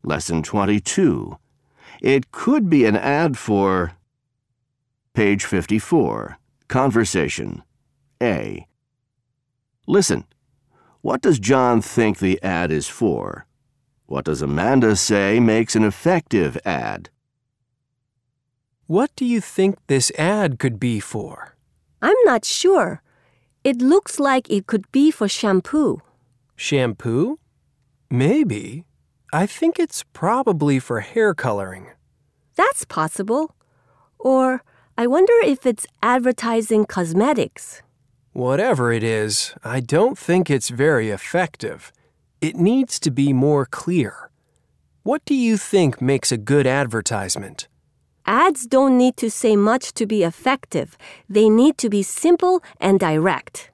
Lesson 22. It could be an ad for... Page 54. Conversation. A. Listen. What does John think the ad is for? What does Amanda say makes an effective ad? What do you think this ad could be for? I'm not sure. It looks like it could be for shampoo. Shampoo? Maybe. I think it's probably for hair coloring. That's possible. Or I wonder if it's advertising cosmetics. Whatever it is, I don't think it's very effective. It needs to be more clear. What do you think makes a good advertisement? Ads don't need to say much to be effective. They need to be simple and direct.